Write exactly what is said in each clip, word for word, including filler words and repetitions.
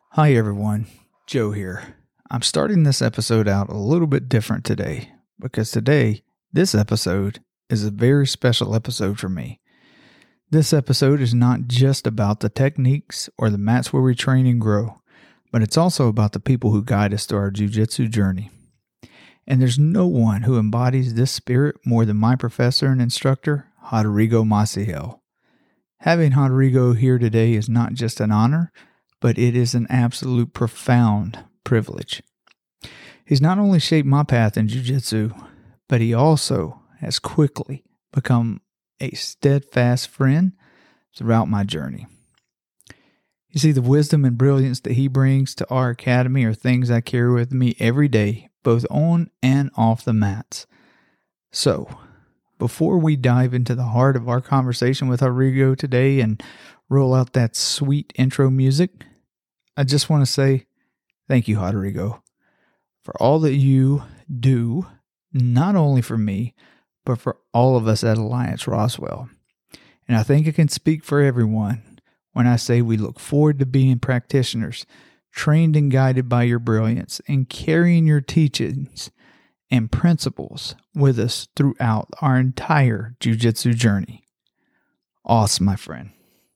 Hi everyone, Joe here. I'm starting this episode out a little bit different today because today, this episode is a very special episode for me. This episode is not just about the techniques or the mats where we train and grow, but it's also about the people who guide us through our jiu-jitsu journey. And there's no one who embodies this spirit more than my professor and instructor, Rodrigo Maciel. Having Rodrigo here today is not just an honor, but it is an absolute profound privilege. He's not only shaped my path in jiu-jitsu, but he also has quickly become a steadfast friend throughout my journey. You see, the wisdom and brilliance that he brings to our academy are things I carry with me every day, both on and off the mats. So, before we dive into the heart of our conversation with Rodrigo today and roll out that sweet intro music, I just want to say thank you, Rodrigo, for all that you do, not only for me, but for all of us at Alliance Roswell. And I think I can speak for everyone when I say we look forward to being practitioners, trained and guided by your brilliance, and carrying your teachings and principles with us throughout our entire jiu-jitsu journey. Awesome, my friend.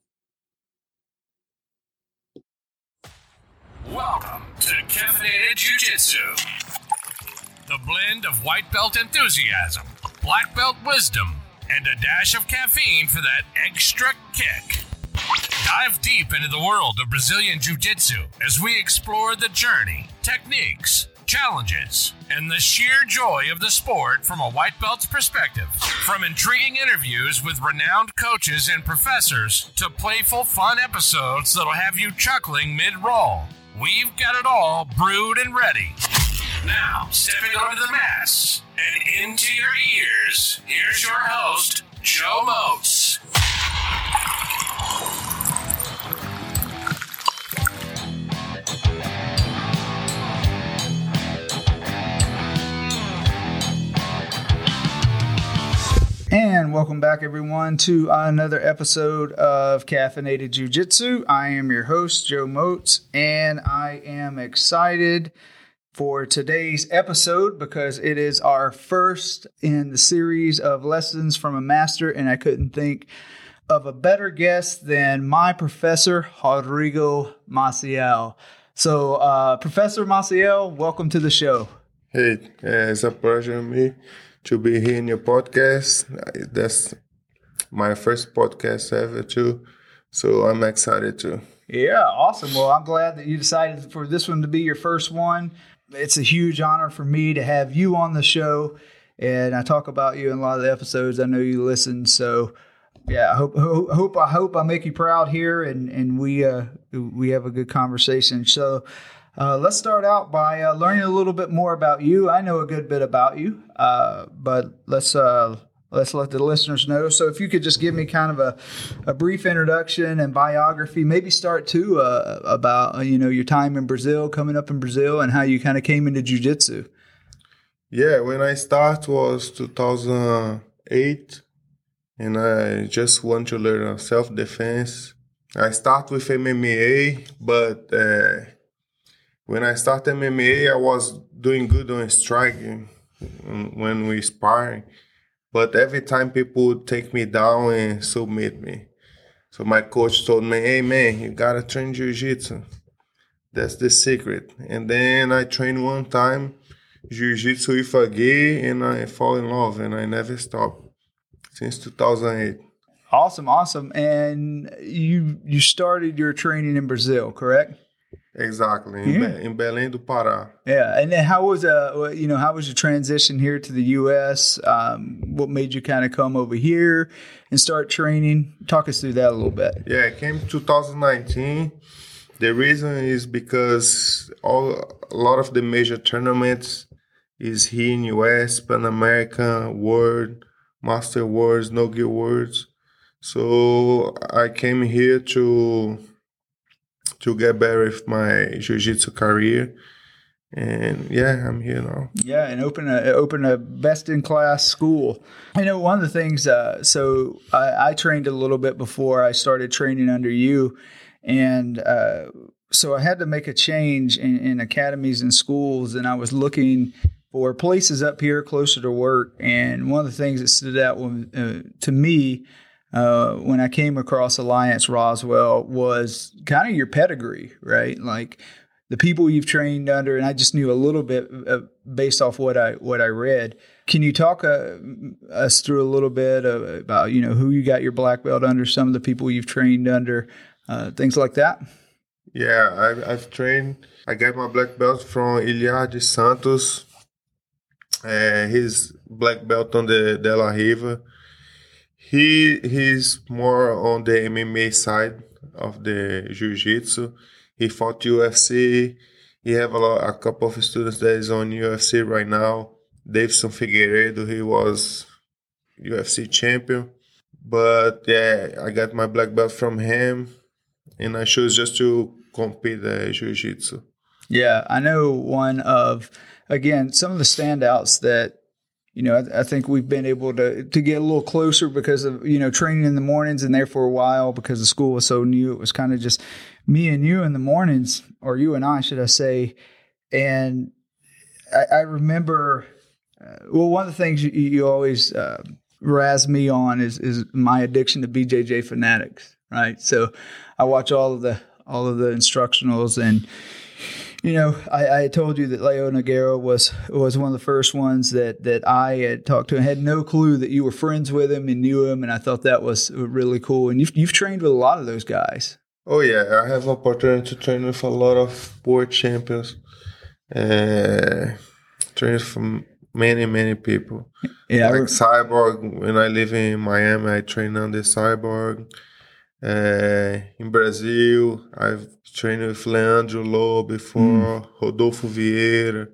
Welcome to Caffeinated Jiu-Jitsu, the blend of white belt enthusiasm, black belt wisdom, and a dash of caffeine for that extra kick. Dive deep into the world of Brazilian Jiu-Jitsu as we explore the journey, techniques, challenges, and the sheer joy of the sport from a white belt's perspective. From intriguing interviews with renowned coaches and professors to playful, fun episodes that'll have you chuckling mid-roll. We've got it all brewed and ready. Now, stepping onto the mats and into your ears, here's your host, Joe Moats. And welcome back, everyone, to another episode of Caffeinated Jiu-Jitsu. I am your host, Joe Moats, and I am excited for today's episode because it is our first in the series of Lessons from a Master, and I couldn't think of a better guest than my professor, Rodrigo Maciel. So, uh, Professor Maciel, welcome to the show. Hey, uh, it's a pleasure to me to be here in your podcast. That's my first podcast ever too, so I'm excited too. Yeah, awesome. Well, I'm glad that you decided for this one to be your first one. It's a huge honor for me to have you on the show, and I talk about you in a lot of the episodes. I know you listen, so yeah, I hope hope, hope I hope I make you proud here, and and we uh we have a good conversation. So. Uh, let's start out by uh, learning a little bit more about you. I know a good bit about you, uh, but let's uh, let's let the listeners know. So if you could just give me kind of a, a brief introduction and biography, maybe start too uh, about uh, you know your time in Brazil, coming up in Brazil, and how you kind of came into jiu-jitsu. Yeah, when I started was two thousand eight, and I just want to learn self-defense. I start with M M A, but uh, when I started M M A, I was doing good on striking when we sparring. But every time people would take me down and submit me. So my coach told me, hey man, you gotta train jiu-jitsu. That's the secret. And then I trained one time jiu-jitsu with a gi, and I fall in love, and I never stopped since two thousand eight. Awesome, awesome. And you you started your training in Brazil, correct? Exactly, in, yeah. Be- in Belém do Pará. Yeah, and then how was uh you know how was your transition here to the U S? Um, what made you kind of come over here and start training? Talk us through that a little bit. Yeah, I came two thousand nineteen. The reason is because all a lot of the major tournaments is here in U S, Pan American, World, Master Worlds, No Gi Worlds. So I came here to. to get better with my jiu-jitsu career. And yeah, I'm here now. Yeah, and open a open a best in class school. I know one of the things. Uh, so I, I trained a little bit before I started training under you, And uh, so I had to make a change in, in academies and schools, and I was looking for places up here closer to work. And one of the things that stood out when, uh, to me uh, when I came across Alliance Roswell was kind of your pedigree, right? Like the people you've trained under, and I just knew a little bit uh, based off what I what I read. Can you talk uh, us through a little bit of, about, you know, who you got your black belt under, some of the people you've trained under, uh, things like that? Yeah, I've, I've trained. I got my black belt from Iliad Santos. Uh, he's black belt on the De La Riva. He he's more on the M M A side of the Jiu-Jitsu. He fought U F C. He have a lot, a couple of students that is on U F C right now. Davidson Figueiredo, he was U F C champion. But yeah, I got my black belt from him, and I chose just to compete uh, Jiu-Jitsu. Yeah, I know one of, again, some of the standouts that, you know, I, I think we've been able to to get a little closer because of, you know, training in the mornings, and there for a while because the school was so new. It was kind of just me and you in the mornings, or you and I, should I say. And I, I remember, uh, well, one of the things you, you always uh, razz me on is is my addiction to B J J Fanatics, right? So I watch all of the all of the instructionals, and you know, I, I told you that Leo Nogueira was was one of the first ones that, that I had talked to. I had no clue that you were friends with him and knew him, and I thought that was really cool. And you've you've trained with a lot of those guys. Oh yeah, I have opportunity to train with a lot of world champions. Uh, train from many many people. Yeah, like Cyborg. When I live in Miami, I train under Cyborg. Uh, in Brazil, I've trained with Leandro Lô before, mm. Rodolfo Vieira,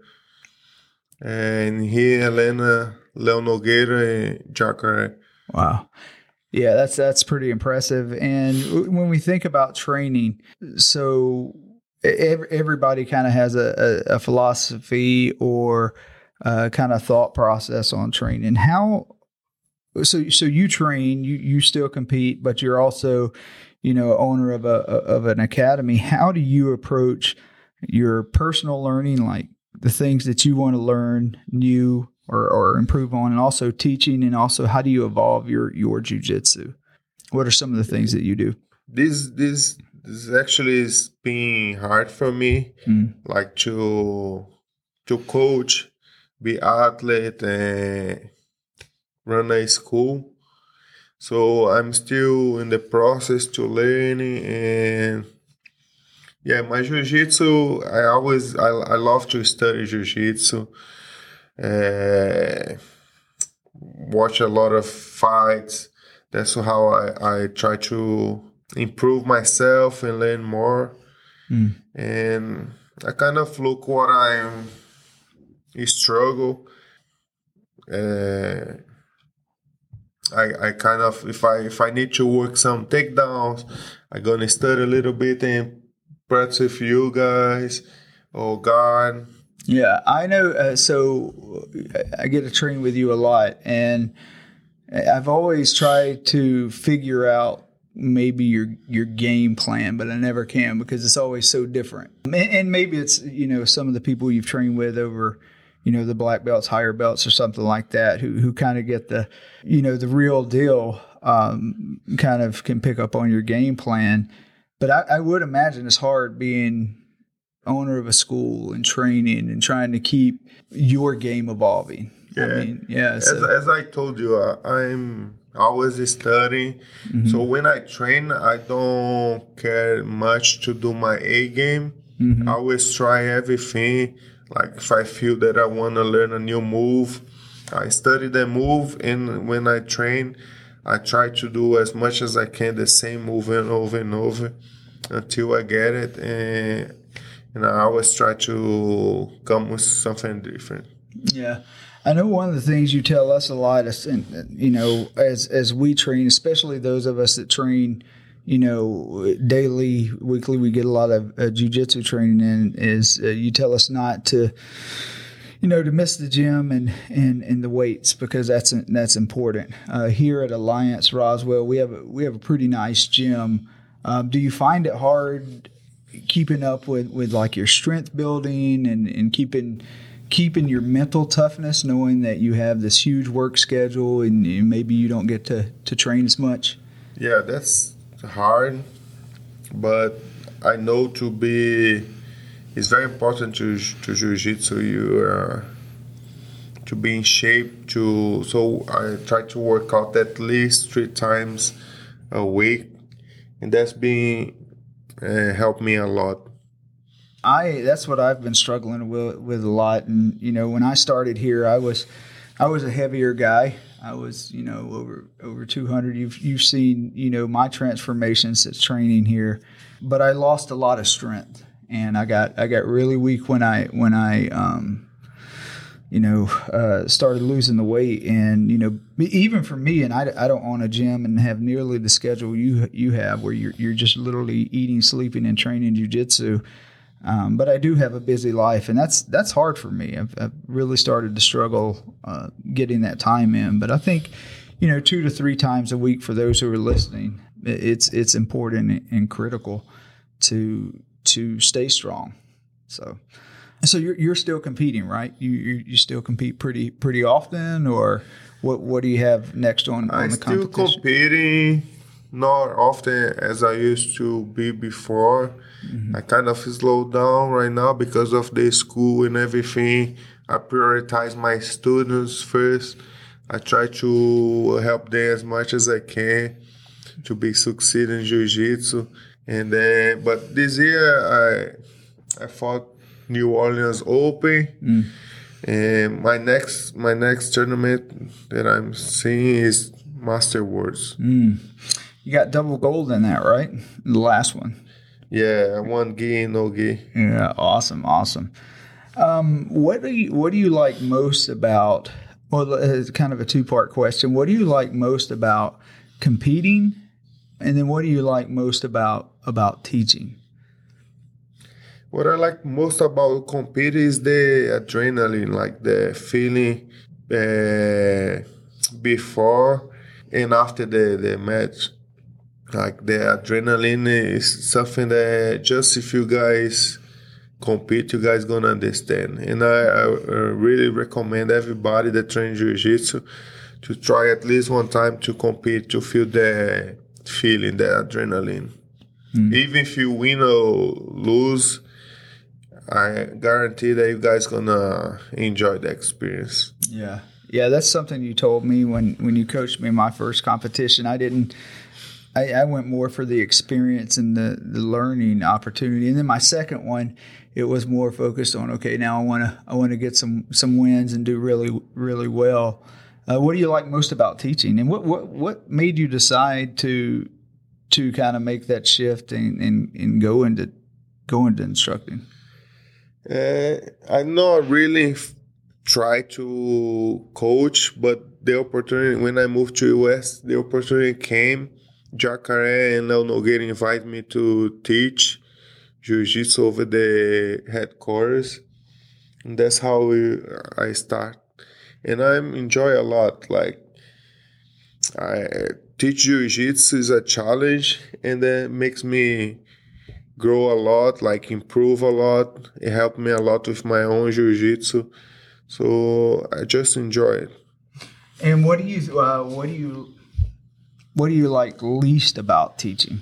and here Helena, Leo Nogueira, and Jacare. Wow. Yeah, that's that's pretty impressive. And when we think about training, so every, everybody kind of has a, a, a philosophy or a kind of thought process on training. How So, so you train, you, you still compete, but you're also, you know, owner of a, of an academy. How do you approach your personal learning, like the things that you want to learn new or, or improve on, and also teaching, and also how do you evolve your, your jiu-jitsu? What are some of the things that you do? This, this, this actually is being hard for me, mm. like to, to coach, be athlete, and run a school. So I'm still in the process to learning, and yeah, my jiu-jitsu, I always, I, I love to study jiu-jitsu, uh, watch a lot of fights. That's how I, I try to improve myself and learn more. Mm. And I kind of look what I'm struggle. Uh, I, I kind of, if I if I need to work some takedowns, I'm going to study a little bit and practice with you guys. Oh, God. Yeah, I know. Uh, so I get to train with you a lot, and I've always tried to figure out maybe your your game plan, but I never can because it's always so different. And, and maybe it's, you know, some of the people you've trained with over, you know, the black belts, higher belts, or something like that, who who kind of get the, you know, the real deal, um, kind of can pick up on your game plan. But I, I would imagine it's hard being owner of a school and training and trying to keep your game evolving. Yeah, I mean, yeah. So. As, as I told you, uh, I'm always studying. Mm-hmm. So when I train, I don't care much to do my A game. Mm-hmm. I always try everything. Like if I feel that I want to learn a new move, I study the move, and when I train, I try to do as much as I can the same move and over and over until I get it, and and I always try to come with something different. Yeah. I know one of the things you tell us a lot is, you know, as as we train, especially those of us that train, you know, daily, weekly, we get a lot of uh, jiu-jitsu training in, is uh, you tell us not to, you know, to miss the gym and, and, and the weights, because that's that's important. Uh, here at Alliance Roswell, we have a, we have a pretty nice gym Um, do you find it hard keeping up with, with like your strength building and, and keeping keeping your mental toughness, knowing that you have this huge work schedule and, and maybe you don't get to, to train as much? Yeah, that's hard, but I know to be, it's very important to to jiu-jitsu, you uh, to be in shape, to, so I try to work out at least three times a week, and that's been, uh, helped me a lot. I that's what I've been struggling with with a lot. And you know, when I started here, I was I was a heavier guy. I was, you know, over over two hundred. You've you've seen, you know, my transformations since training here, but I lost a lot of strength, and I got I got really weak when I when I um, you know, uh, started losing the weight. And you know, even for me, and I, I don't own a gym and have nearly the schedule you you have, where you're you're just literally eating, sleeping, and training jiu-jitsu. Um, but I do have a busy life, and that's that's hard for me. I've, I've really started to struggle uh, getting that time in. But I think, you know, two to three times a week for those who are listening, it's it's important and critical to to stay strong. So, so you're you're still competing, right? You you, you still compete pretty pretty often, or what what do you have next on, on I the still competition? competing, not often as I used to be before. Mm-hmm. I kind of slowed down right now because of the school and everything. I prioritize my students first. I try to help them as much as I can to be succeed in jiu-jitsu. And then, but this year I I fought New Orleans Open, mm. and my next my next tournament that I'm seeing is Master Worlds. Mm. You got double gold in that, right? The last one. Yeah, one gi, no gi. Yeah, awesome, awesome. Um, what do you what do you like most about? Well, it's kind of a two part question. What do you like most about competing, and then what do you like most about about teaching? What I like most about competing is the adrenaline, like the feeling uh, before and after the, the match. Like the adrenaline is something that just if you guys compete, you guys gonna understand. And I, I really recommend everybody that trains jiu-jitsu to try at least one time to compete, to feel the feeling, the adrenaline. Mm. Even if you win or lose, I guarantee that you guys gonna enjoy the experience. Yeah, yeah, that's something you told me when, when you coached me in my first competition. I didn't. I, I went more for the experience and the, the learning opportunity, and then my second one, it was more focused on okay, now I want to I want to get some some wins and do really really well. Uh, what do you like most about teaching, and what what what made you decide to to kind of make that shift and, and, and go into go into instructing? Uh, I not really f- try to coach, but the opportunity when I moved to U S, the opportunity came. Jacare and El Nogueira invited me to teach jiu-jitsu over the headquarters, and that's how we, I start. And I enjoy a lot. Like I teach jiu-jitsu is a challenge, and that makes me grow a lot, like improve a lot. It helped me a lot with my own jiu-jitsu, so I just enjoy it. And what do you uh, what do you what do you like least about teaching?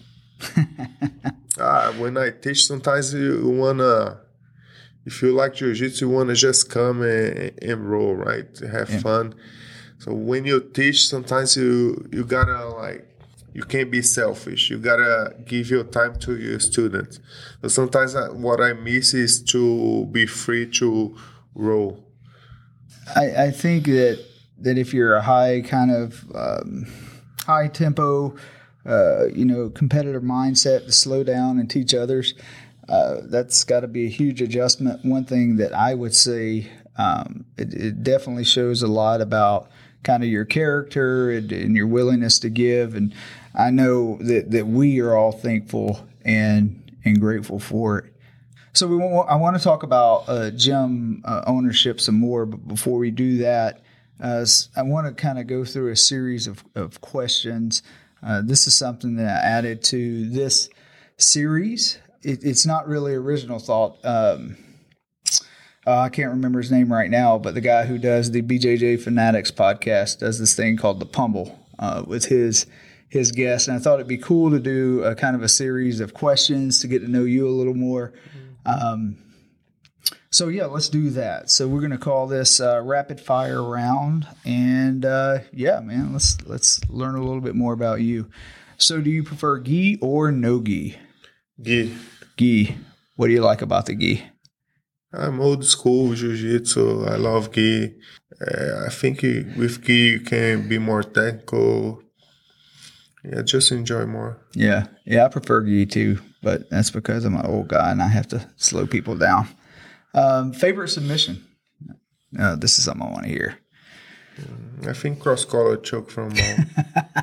ah, when I teach, sometimes you wanna, if you like jiu-jitsu, you wanna just come and, and roll, right? Have yeah. fun. So when you teach, sometimes you you gotta like, you can't be selfish. You gotta give your time to your students. So sometimes I, what I miss is to be free to roll. I, I think that that if you're a high kind of um, high tempo, uh, you know, competitive mindset to slow down and teach others, uh, that's got to be a huge adjustment. One thing that I would say, um, it, it definitely shows a lot about kind of your character and, and your willingness to give. And I know that, that we are all thankful and and grateful for it. So we want, I want to talk about uh, gym uh, ownership some more, but before we do that, uh, I want to kind of go through a series of, of questions Uh, this is something that I added to this series. It, it's not really original thought. Um, uh, I can't remember his name right now, but the guy who does the B J J Fanatics podcast does this thing called The Pumble uh, with his his guests. And I thought it'd be cool to do a kind of a series of questions to get to know you a little more. Um, so yeah, let's do that. So we're going to call this uh, rapid fire round. And uh, yeah, man, let's let's learn a little bit more about you. So do you prefer gi or no gi? Gi. Gi. What do you like about the gi? I'm old school jiu-jitsu. I love gi. Uh, I think you, with gi you can be more technical. Yeah, just enjoy more. Yeah. Yeah, I prefer gi too, but that's because I'm an old guy and I have to slow people down. Um, favorite submission? Uh, this is something I want to hear. I think cross-collar choke from uh,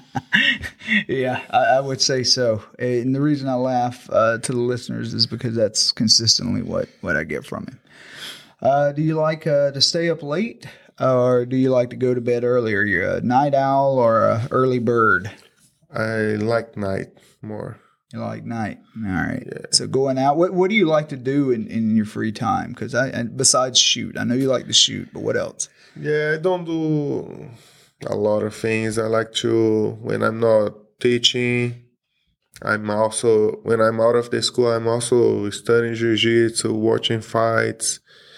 Yeah, I, I would say so. And the reason I laugh uh, to the listeners is because that's consistently what, what I get from him. Uh, do you like uh, to stay up late or do you like to go to bed earlier? You're a night owl or a early bird? I like night more. You like night. All right. Yeah. So going out, what what do you like to do in, in your free time? Because I, and besides shoot, I know you like to shoot, but what else? Yeah, I don't do a lot of things. I like to, when I'm not teaching, I'm also, when I'm out of the school, I'm also studying jiu-jitsu, watching fights.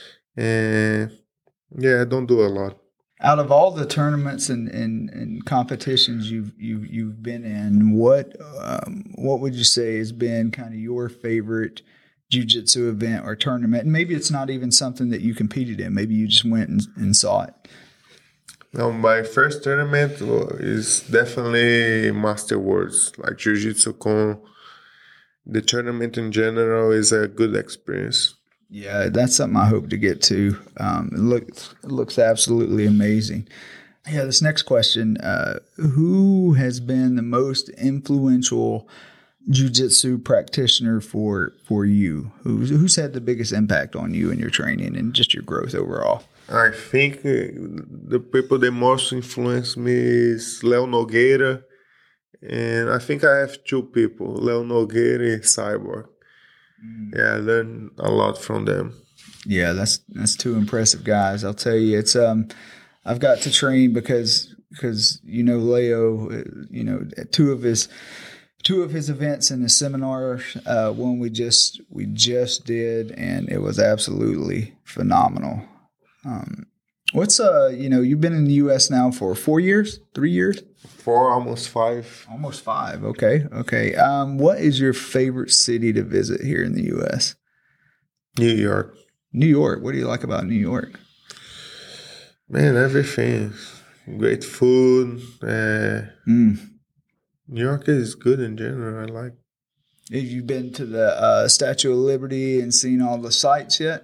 And yeah, I don't do a lot. Out of all the tournaments and, and, and competitions you've you've you've been in, what um, what would you say has been kind of your favorite jiu-jitsu event or tournament? And maybe it's not even something that you competed in. Maybe you just went and, and saw it. Now, my first tournament is definitely Master Worlds, like Jiu-Jitsu Con. The tournament in general is a good experience. Yeah, that's something I hope to get to. Um, it looks it looks absolutely amazing. Yeah, this next question: uh, who has been the most influential jiu-jitsu practitioner for for you? Who's who's had the biggest impact on you and your training and just your growth overall? I think uh, the people that most influence me is Leo Nogueira, and I think I have two people, Leo Nogueira and Cyborg. Mm. Yeah, I learned a lot from them. Yeah, that's that's two impressive guys. I'll tell you, it's um, I've got to train because because you know Leo, you know two of his two of his events in the seminar. Uh, one we just we just did, and it was absolutely phenomenal. Um, what's uh, you know, you've been in the U S now for four years, three years, four, almost five, almost five. Okay, okay. Um, what is your favorite city to visit here in the U S? New York. New York. What do you like about New York? Man, everything. Great food. Uh, mm. New York is good in general. I like. Have you been to the uh, Statue of Liberty and seen all the sights yet?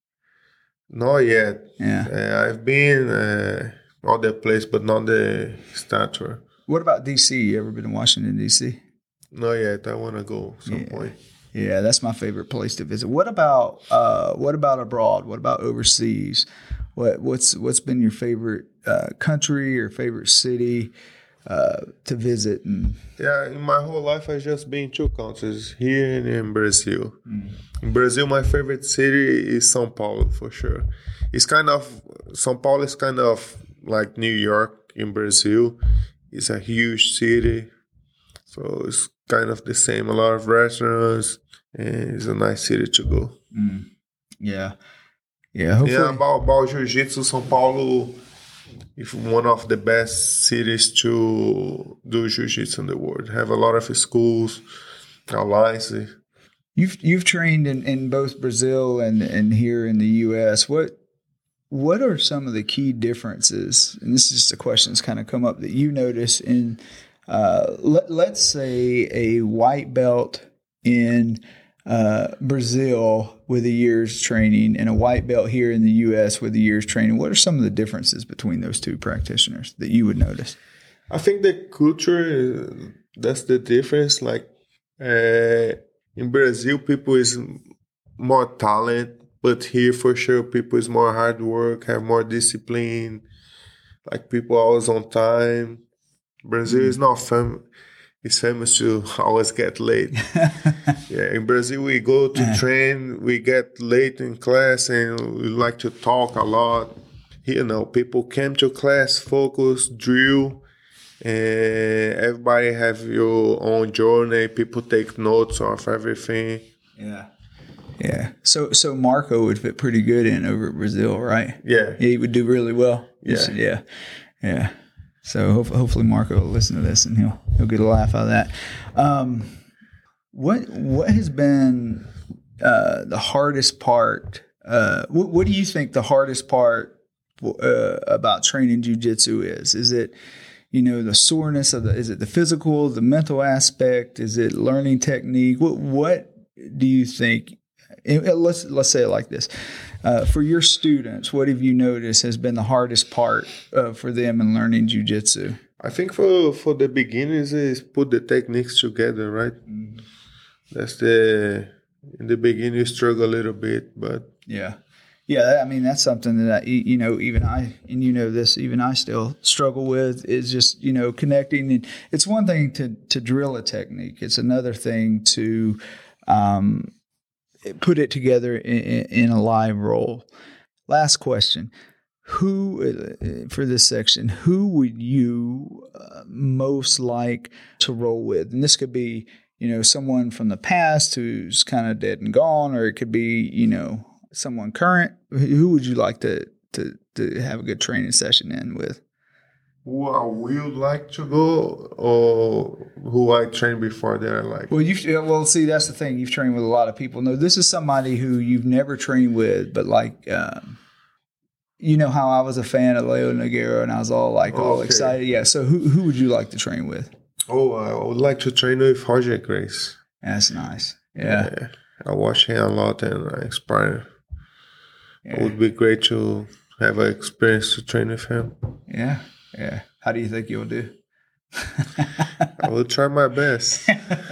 Not yet. Yeah. Uh, I've been uh, all the place, but not the statue. What about D C? You ever been to Washington, D C? Not yet. I want to go some yeah. point. Yeah, that's my favorite place to visit. What about uh, what about abroad? What about overseas? What what's what's been your favorite uh, country or favorite city uh, to visit? And yeah, in my whole life, I've just been two countries, here and in Brazil. Mm. In Brazil, my favorite city is São Paulo, for sure. It's kind of, São Paulo is kind of like New York in Brazil. It's a huge city, so it's kind of the same. A lot of restaurants, and it's a nice city to go. Mm. Yeah. Yeah, hopefully. Yeah, about, about Jiu-Jitsu, São Paulo is one of the best cities to do Jiu-Jitsu in the world. Have a lot of schools, alliances. You've you've trained in, in both Brazil and, and here in the U S. What what are some of the key differences? And this is just a question that's kind of come up that you notice in, uh, let, let's say, a white belt in uh, Brazil with a year's training and a white belt here in the U S with a year's training. What are some of the differences between those two practitioners that you would notice? I think the culture, that's the difference. Like, uh, in Brazil, people is more talent, but here for sure, people is more hard work, have more discipline. Like people always on time. Brazil mm. is not famous. It's famous to always get late. Yeah, in Brazil, we go to uh. train, we get late in class, and we like to talk a lot. You know, people came to class, focus, drill, and everybody have your own journey. People take notes of everything. Yeah. Yeah. So so Marco would fit pretty good in over at Brazil, right? Yeah. Yeah, he would do really well. Yeah. Said, yeah. Yeah. So ho- hopefully Marco will listen to this and he'll he'll get a laugh out of that. Um, what what has been uh, the hardest part? Uh, what, what do you think the hardest part uh, about training jiu-jitsu is? Is it, you know, the soreness of the? Is it the physical, the mental aspect? Is it learning technique? What what do you think? Let's let's say it like this: uh, for your students, what have you noticed has been the hardest part uh, for them in learning jiu-jitsu? I think for for the beginners is put the techniques together, right? Mm-hmm. That's the in the beginning you struggle a little bit, but yeah, yeah. I mean that's something that I, you know, even I and you know this, even I still struggle with is just you know connecting. And it's one thing to to drill a technique; it's another thing to um, put it together in, in a live role. Last question. Who, uh, for this section, who would you uh, most like to roll with? And this could be, you know, someone from the past who's kind of dead and gone, or it could be, you know, someone current. Who would you like to, to, to have a good training session in with? Who I would like to go, or who I trained before that I like? Well, you well see that's the thing. You've trained with a lot of people. No, this is somebody who you've never trained with, but like, um, you know how I was a fan of Leo Nogueira, and I was all like all okay. excited. Yeah. So who who would you like to train with? Oh, I would like to train with Roger Grace. That's nice. Yeah. yeah. I watch him a lot and I inspire. Yeah. It would be great to have an experience to train with him. Yeah. Yeah. How do you think you'll do? I will try my best.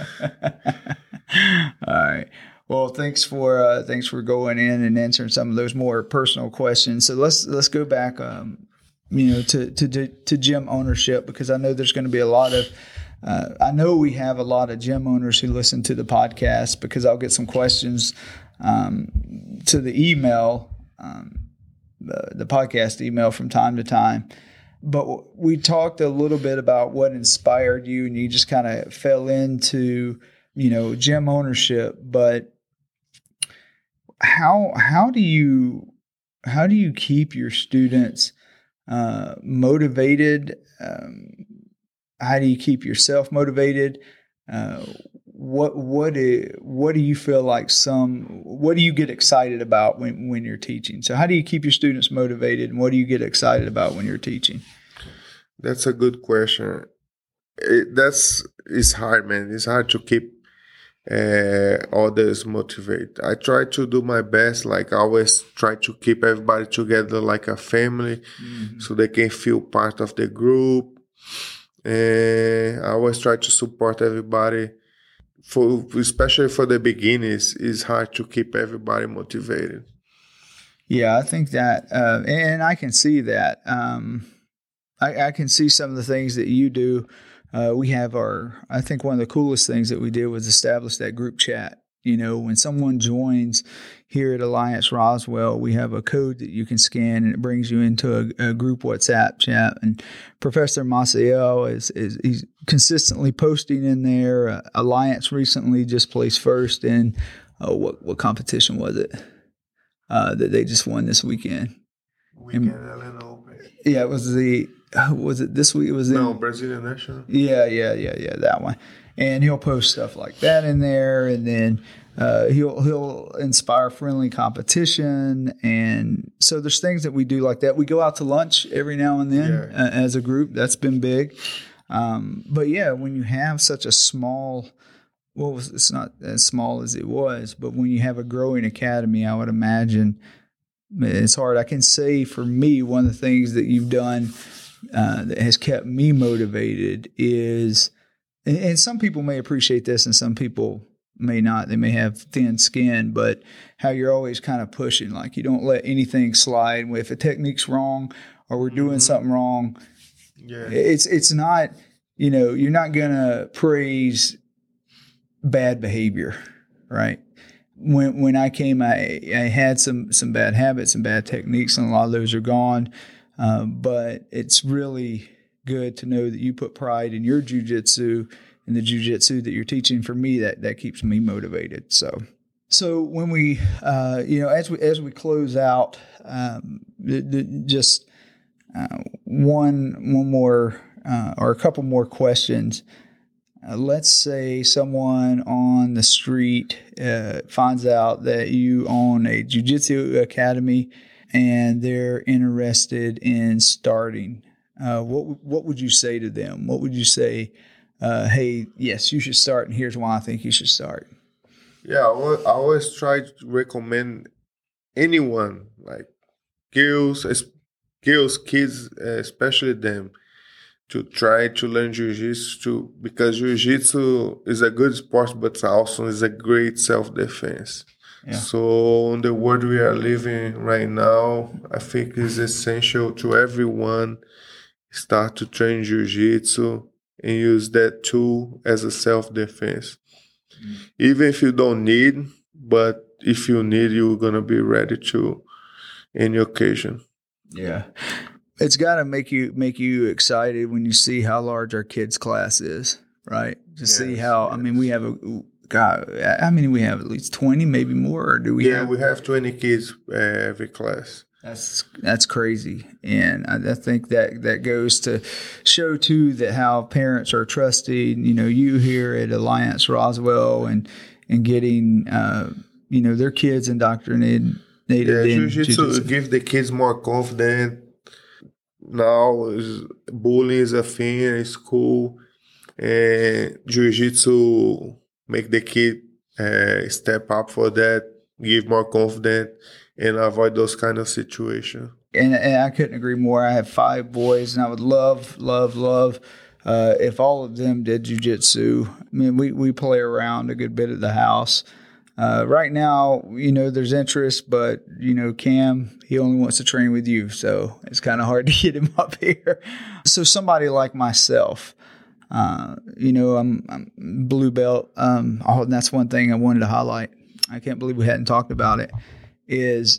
All right. Well, thanks for uh, thanks for going in and answering some of those more personal questions. So let's let's go back, um, you know, to to to gym ownership, because I know there's going to be a lot of. Uh, I know we have a lot of gym owners who listen to the podcast, because I'll get some questions um, to the email, um, the, the podcast email from time to time. But we talked a little bit about what inspired you, and you just kind of fell into, you know, gym ownership. But how how do you how do you keep your students uh, motivated? Um, how do you keep yourself motivated? Uh, what what is, what do you feel like some? What do you get excited about when, when you're teaching? So how do you keep your students motivated, and what do you get excited about when you're teaching? That's a good question. It, that's it's hard, man. It's hard to keep uh, others motivated. I try to do my best. Like I always try to keep everybody together like a family, mm-hmm. so they can feel part of the group. And I always try to support everybody. For especially for the beginners, it's hard to keep everybody motivated. Yeah, I think that, uh, and I can see that. Um, I, I can see some of the things that you do. Uh, we have our, I think one of the coolest things that we did was establish that group chat. You know, when someone joins here at Alliance Roswell, we have a code that you can scan, and it brings you into a, a group WhatsApp chat. And Professor Maciel is, is he's consistently posting in there. Uh, Alliance recently just placed first in, uh, what what competition was it uh, that they just won this weekend? Weekend L N Open. Yeah, it was the, was it this week? It was No, in, Brazilian National. Yeah, yeah, yeah, yeah, that one. And he'll post stuff like that in there, and then uh, he'll he'll inspire friendly competition. And so there's things that we do like that. We go out to lunch every now and then yeah. uh, as a group. That's been big. Um, but yeah, when you have such a small, well, it's not as small as it was, but when you have a growing academy, I would imagine it's hard. I can say for me, one of the things that you've done uh, that has kept me motivated is. And some people may appreciate this and some people may not. They may have thin skin, but how you're always kind of pushing, like you don't let anything slide. If a technique's wrong or we're doing mm-hmm. something wrong, yeah. it's it's not you know, you're not going to praise bad behavior, right? When when I came, I, I had some some bad habits and bad techniques, and a lot of those are gone. Um, but it's really good to know that you put pride in your jiu-jitsu and the jiu-jitsu that you're teaching. For me, that that keeps me motivated. So, so when we, uh, you know, as we as we close out, um, the, the, just uh, one one more uh, or a couple more questions. Uh, let's say someone on the street uh, finds out that you own a jiu-jitsu academy and they're interested in starting. Uh, what what would you say to them? What would you say? Uh, hey, yes, you should start, and here's why I think you should start. Yeah, I always, I always try to recommend anyone, like girls, girls, kids, especially them, to try to learn jiu-jitsu, because jiu-jitsu is a good sport, but also is a great self-defense. Yeah. So in the world we are living right now, I think it's essential to everyone start to train jiu-jitsu and use that tool as a self-defense. Mm. Even if you don't need, but if you need, you're going to be ready to any occasion. Yeah. It's got to make you make you excited when you see how large our kids' class is, right? To yes, see how, yes. I mean, we have a, God, I mean, we have at least twenty, maybe more, or do we yeah, have? we have twenty kids uh, every class. That's that's crazy. And I, I think that, that goes to show, too, that how parents are trusting, you know, you here at Alliance Roswell and, and getting, uh, you know, their kids indoctrinated. Yeah, jiu-jitsu give the kids more confidence. Now, bullying is a thing in school, and jiu-jitsu make the kid uh, step up for that, give more confidence, and avoid those kind of situations. And, and I couldn't agree more. I have five boys, and I would love, love, love uh, if all of them did jiu-jitsu. I mean, we, we play around a good bit at the house. Uh, right now, you know, there's interest, but, you know, Cam, he only wants to train with you. So it's kind of hard to get him up here. So somebody like myself, uh, you know, I'm, I'm blue belt. Um, oh, and that's one thing I wanted to highlight. I can't believe we hadn't talked about it, is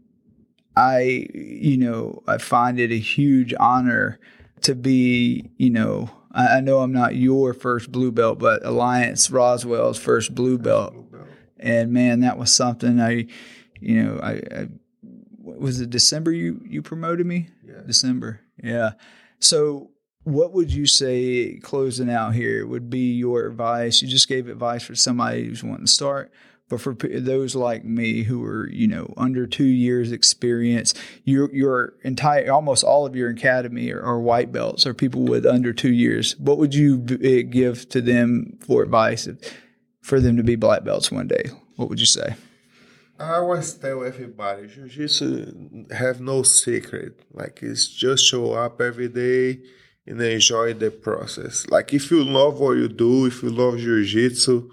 I, you know, I find it a huge honor to be, you know, I, I know I'm not your first blue belt, but Alliance Roswell's first blue belt. And man, that was something I, you know, I, I was it December you, you promoted me? Yeah. December. Yeah. So what would you say closing out here would be your advice? You just gave advice for somebody who's wanting to start, but for those like me who are, you know, under two years experience, your, your entire, almost all of your academy are, are white belts or people with under two years. What would you give to them for advice for them to be black belts one day? What would you say? I always tell everybody, jiu-jitsu have no secret. Like, it's just show up every day and enjoy the process. Like, if you love what you do, if you love jiu-jitsu,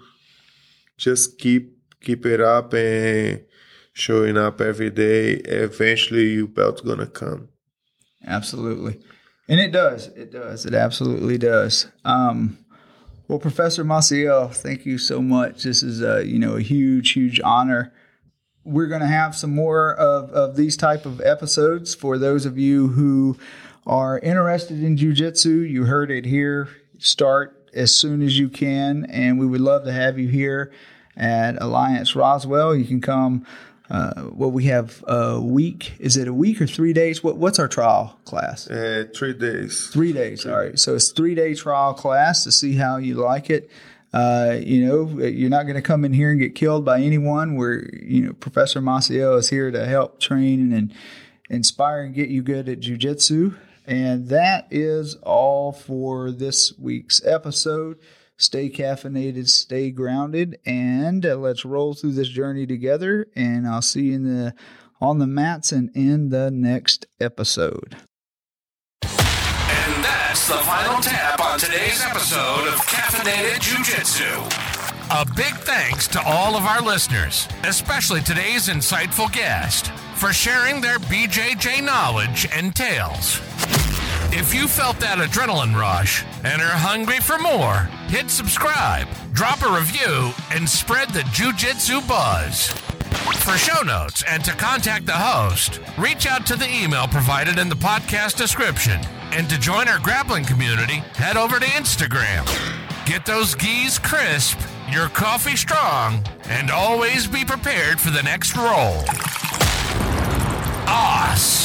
just keep keep it up and showing up every day. Eventually, your belt's gonna come. Absolutely. And it does. It does. It absolutely does. Um, Well, Professor Maciel, thank you so much. This is a, you know, a huge, huge honor. We're going to have some more of, of these type of episodes for those of you who are interested in jiu-jitsu. You heard it here. Start as soon as you can, and we would love to have you here at Alliance Roswell. You can come. Uh, well, we have a week. Is it a week or three days? What What's our trial class? Uh, three days. Three days. Three. All right. So it's three day trial class to see how you like it. Uh, you know, you're not going to come in here and get killed by anyone. We're, you know, Professor Maciel is here to help train and inspire and get you good at jiu-jitsu. And that is all for this week's episode. Stay caffeinated, stay grounded, and uh, let's roll through this journey together. And I'll see you in the on the mats and in the next episode. And that's the final tap on today's episode of Caffeinated Jiu-Jitsu. A big thanks to all of our listeners, especially today's insightful guest, for sharing their B J J knowledge and tales. If you felt that adrenaline rush and are hungry for more, hit subscribe, drop a review, and spread the Jiu-Jitsu buzz. For show notes and to contact the host, reach out to the email provided in the podcast description. And to join our grappling community, head over to Instagram. Get those gis crisp, your coffee strong, and always be prepared for the next roll. Awesome.